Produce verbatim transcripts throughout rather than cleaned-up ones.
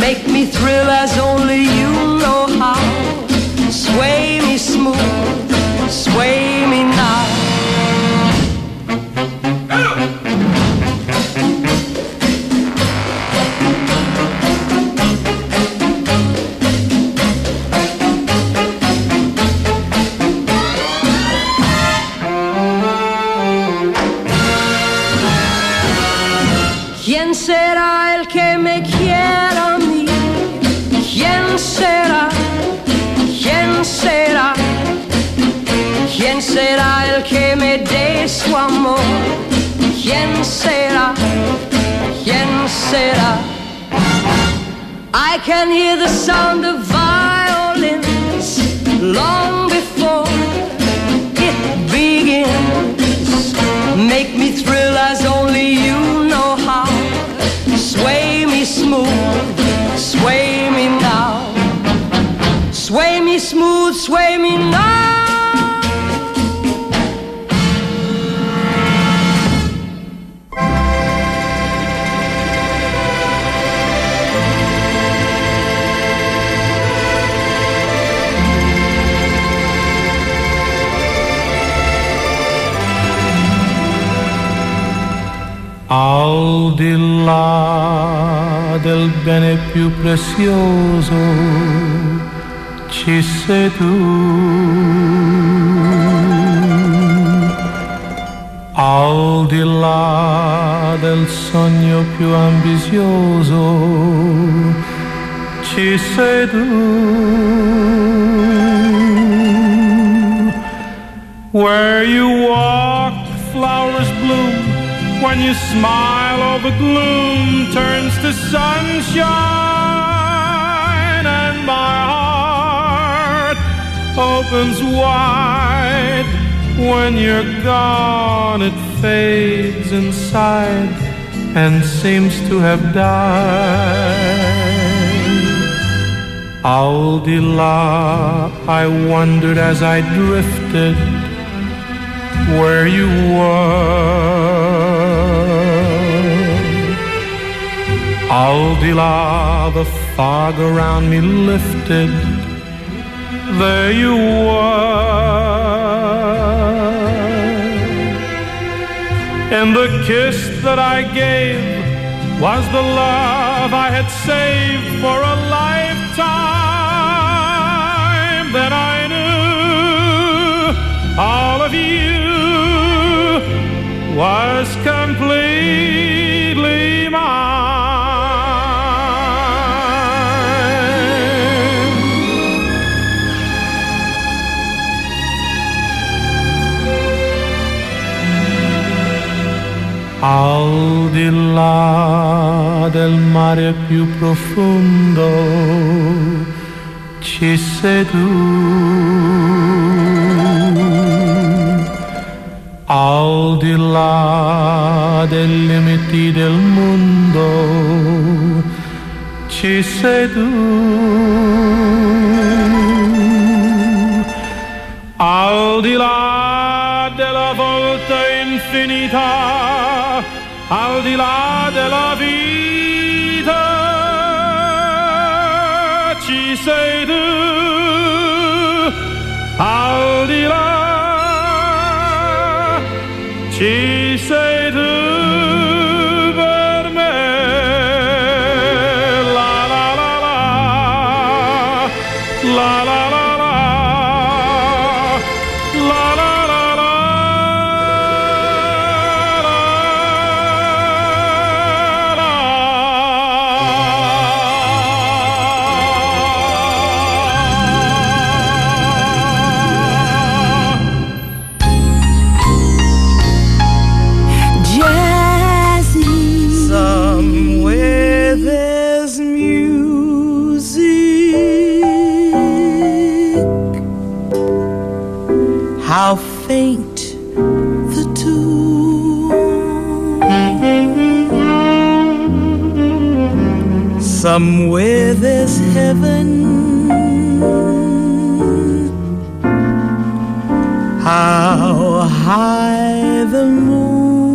Make me thrill as only you know how. Sway me smooth, sway me now. ¿Quién será el que me quiera a mí? ¿Quién será? ¿Quién será? ¿Quién será el que me dé su amor? ¿Quién será? ¿Quién será? I can hear the sound of violins long before it begins. Make me thrill as only you know how. Sway me smooth, sway me now. Sway me smooth, sway me now. Al di là del bene più prezioso ci sei tu. Al di là del sogno più ambizioso ci sei tu. Where you walk, flowers bloom. When you smile, all the gloom turns to sunshine, and my heart opens wide. When you're gone, it fades inside and seems to have died. Al di là, I wondered as I drifted where you were. Al di là, the fog around me lifted. There you were. And the kiss that I gave was the love I had saved for a lifetime. Then I knew all of you was completely mine. Al di là del mare più profondo ci sei tu. Al di là dei limiti del mondo ci sei tu. Al di là della volta infinita, al di là della vita ci sei tu. Al di là ci sei tu per me. La la la la, la la la la, la la la la, la how faint the tune. Somewhere there's heaven. How high the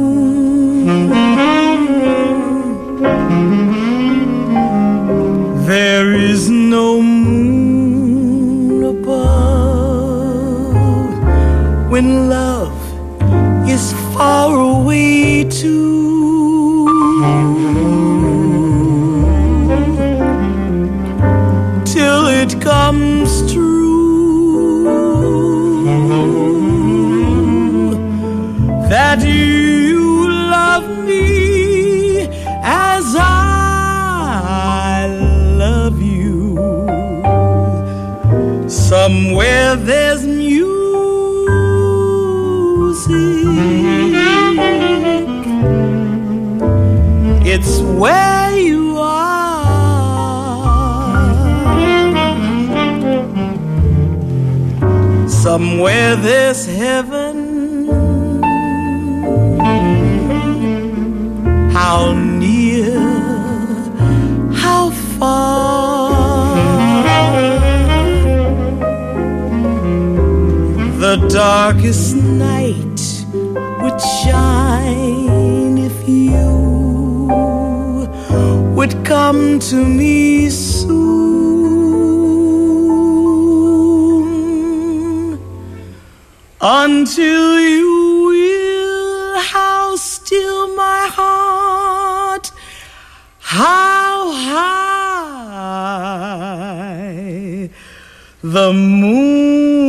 moon. it's where you are. Somewhere there's heaven. How near, how far. The darkest night would shine if you would come to me soon. Until you will, how still my heart, how high the moon.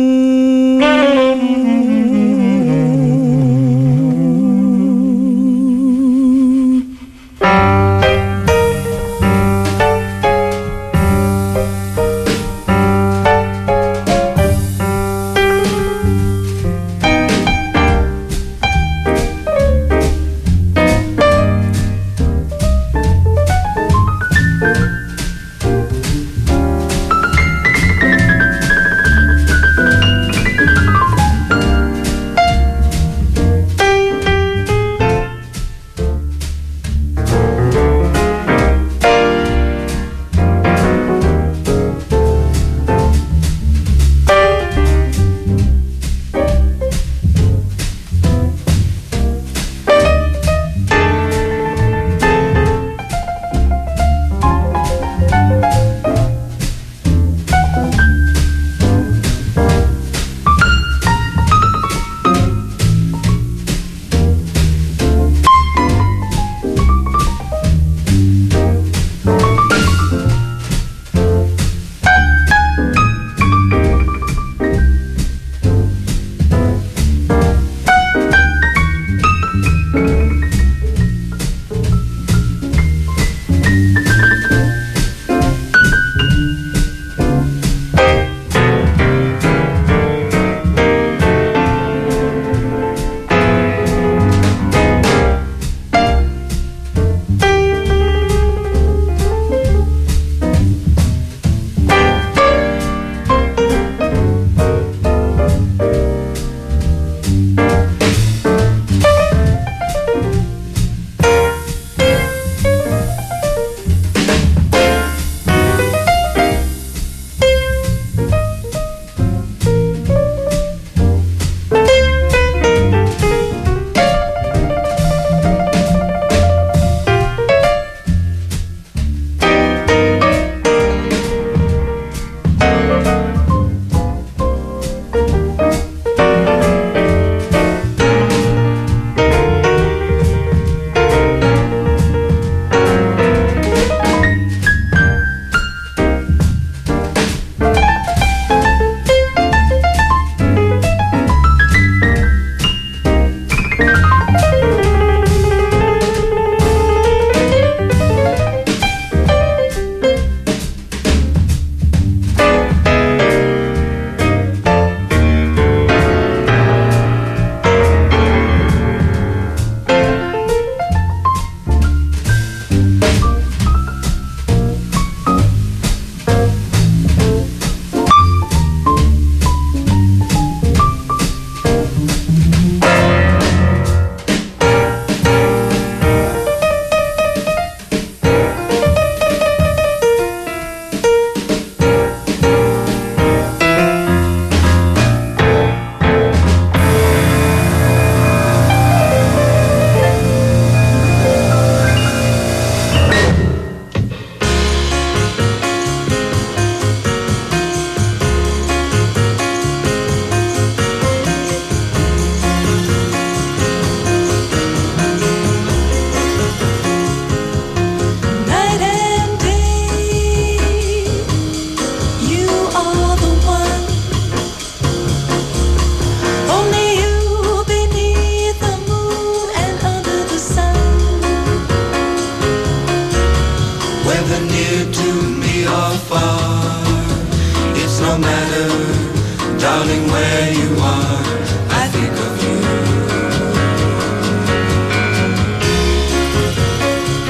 darling, where you are, I think of you.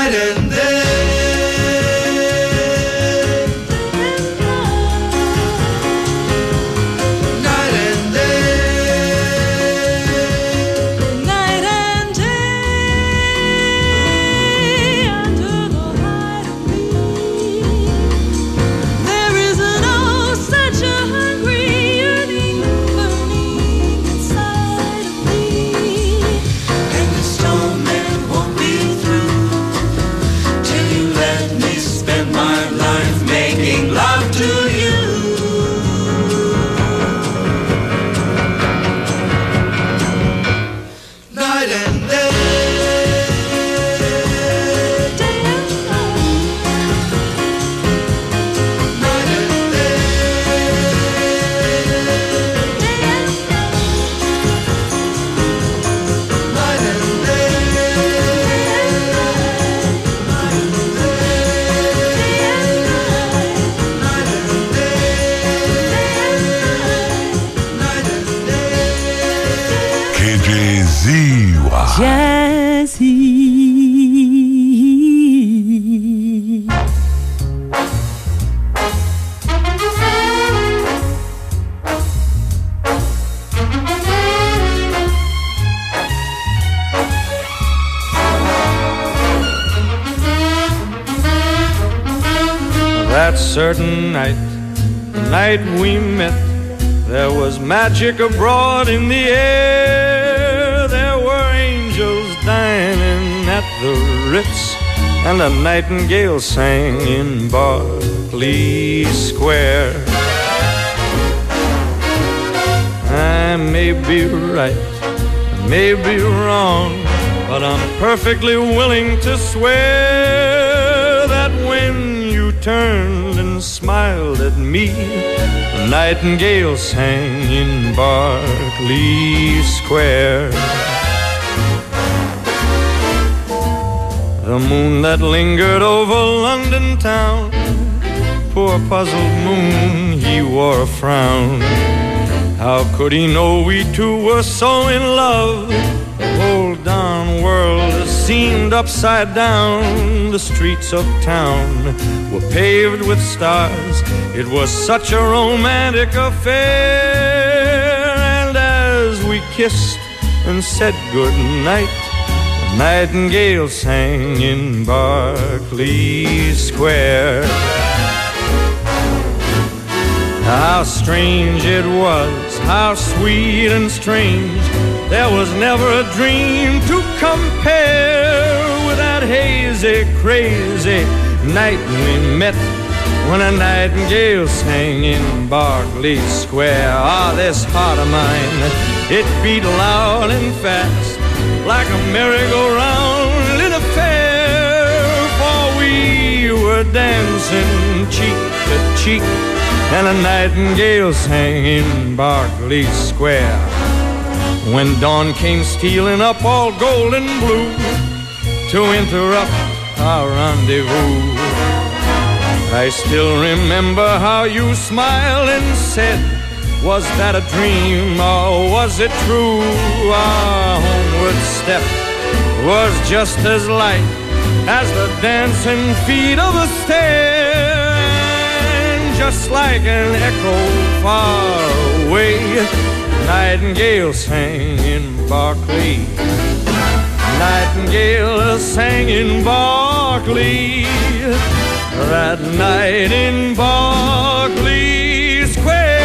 night and day. Jazzy. That certain night, the night we met, there was magic abroad in the air. There were angels dining at the Ritz, and a nightingale sang in Berkeley Square. I may be right, I may be wrong, but I'm perfectly willing to swear that when you turned and smiled at me, a nightingale sang in Berkeley Square. The moon that lingered over London town, poor puzzled moon, he wore a frown. How could he know we two were so in love? The whole darn world seemed upside down. The streets of town were paved with stars. It was such a romantic affair. And as we kissed and said goodnight, the nightingale sang in Berkeley Square. How strange it was, how sweet and strange. There was never a dream to compare with that hazy, crazy night we met, when a nightingale sang in Berkeley Square. Ah, this heart of mine, it beat loud and fast, like a merry-go-round in a fair. For we were dancing cheek to cheek, and a nightingale sang in Berkeley Square. When dawn came stealing up all gold and blue to interrupt our rendezvous, I still remember how you smiled and said, was that a dream or was it true? Our homeward step was just as light as the dancing feet of a stair. And just like an echo far away, nightingale sang in Berkeley. Nightingale sang in Berkeley. That night in Berkeley Square.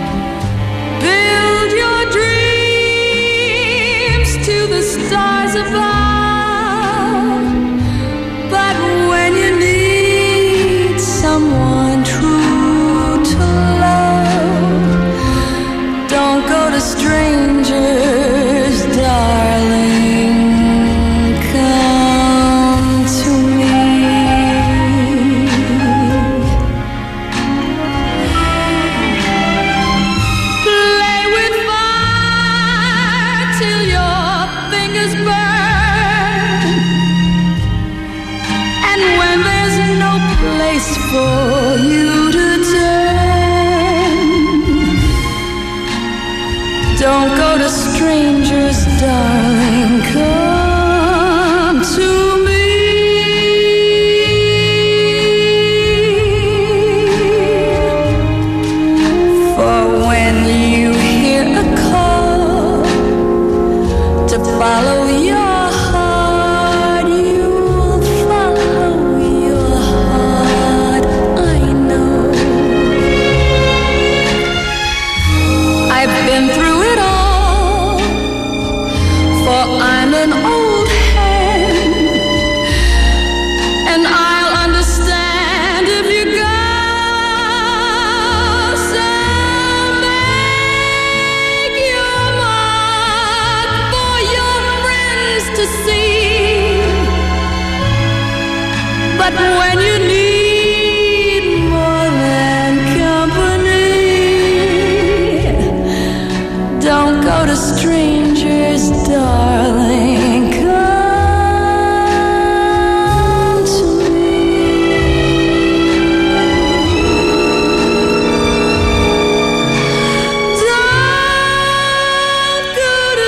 Stars of darling, come to me. For when you hear a call to follow your heart, you'll follow your heart, I know. I've been through it all, for I'm an old hand, and I'll understand if you go. So make your mark for your friends to see. But when you need more than company, don't go to strangers, darling. Come to me. Don't go to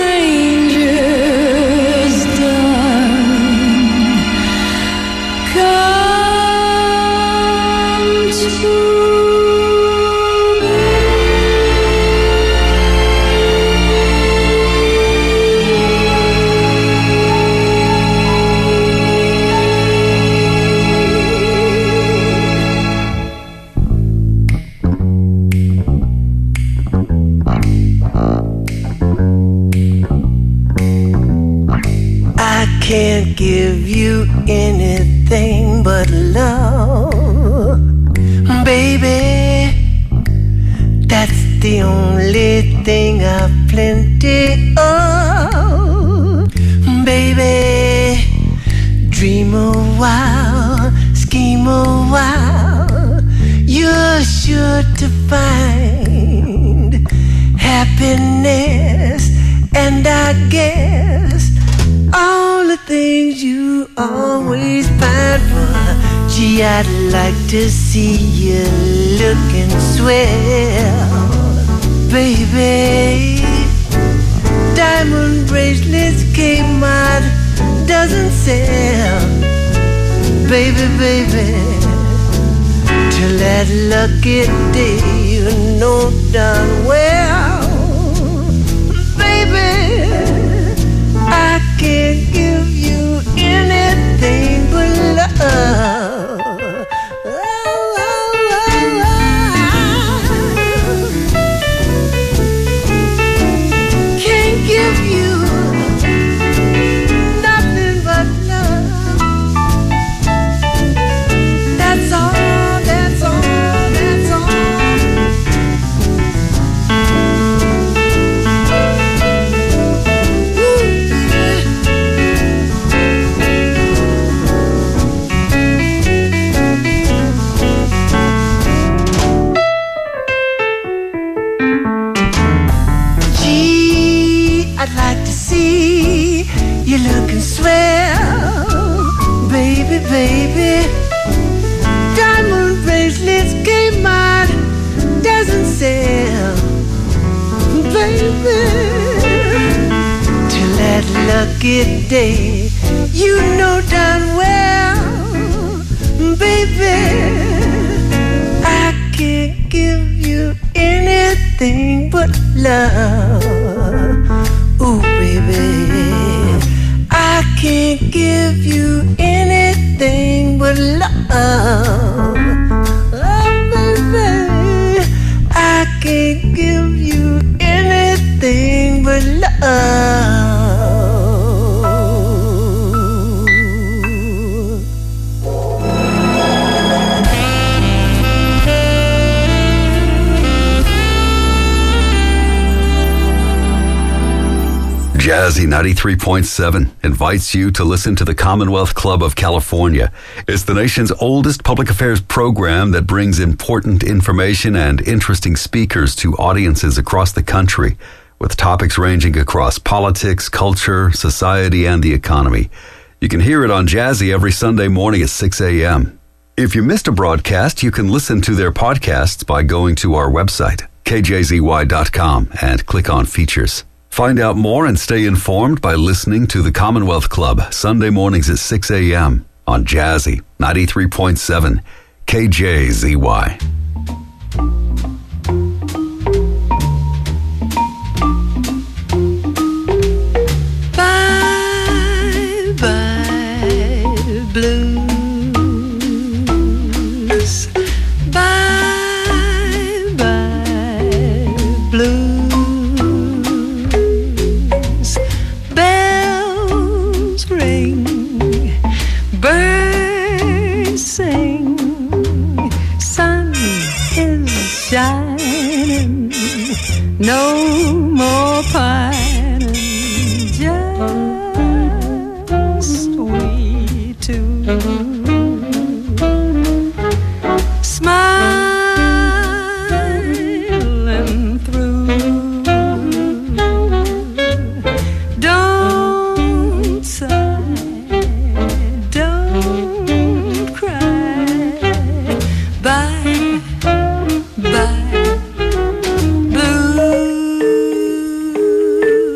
strangers, darling. Come to me. I can't give you anything but love, baby. That's the only thing I've plenty of, baby. Dream a while, scheme a while, you're sure to find happiness, and I guess all the things you always find for. Gee, I'd like to see you looking swell, baby. Diamond bracelets came out, doesn't sell, baby, baby. Till that lucky day, you know darn well, baby, I can't give you anything but love. Oh, oh, oh, oh. Can't give you nothing but love. That's all, that's all, that's all. I'd like to see you looking swell, baby, baby. Diamond bracelets came out, doesn't sell, baby. Till that lucky day, you know darn well, baby, I can't give you anything but love. Ooh, baby, I can't give you anything but love. Oh, baby, I can't give you anything but love. Jazzy ninety-three point seven invites you to listen to the Commonwealth Club of California. It's the nation's oldest public affairs program that brings important information and interesting speakers to audiences across the country, with topics ranging across politics, culture, society, and the economy. You can hear it on Jazzy every Sunday morning at six a.m. If you missed a broadcast, you can listen to their podcasts by going to our website, k j z y dot com, and click on Features. Find out more and stay informed by listening to the Commonwealth Club Sunday mornings at six a.m. on Jazzy ninety-three point seven K J Z Y. Bye bye blues. Bye bye blues. Bells ring, birds sing, sun is shining, no more pining, just we two, smiling through. Don't sigh, don't cry. Bye bye blues.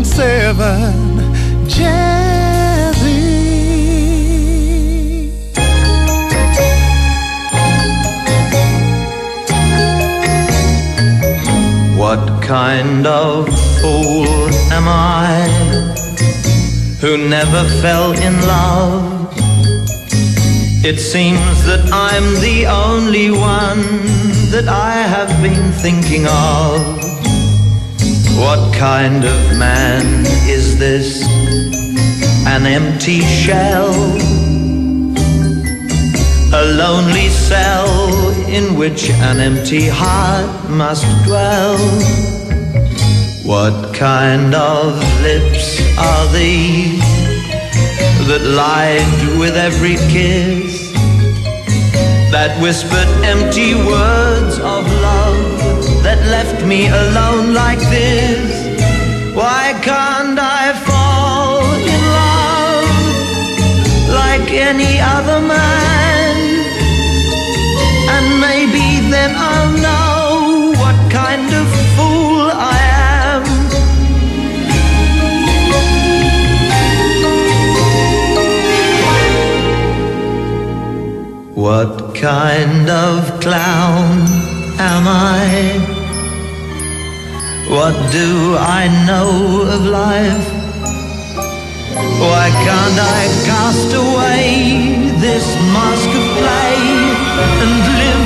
seven, Jazzy. What kind of fool am I who never fell in love? It seems that I'm the only one that I have been thinking of. What kind of man is this? An empty shell, a lonely cell in which an empty heart must dwell. What kind of lips are these that lied with every kiss, that whispered empty words of love, that left me alone like this? Why can't I fall in love like any other man? And maybe then I'll know what kind of fool I am. What kind of clown am I? What do I know of life? Why can't I cast away this mask of play and live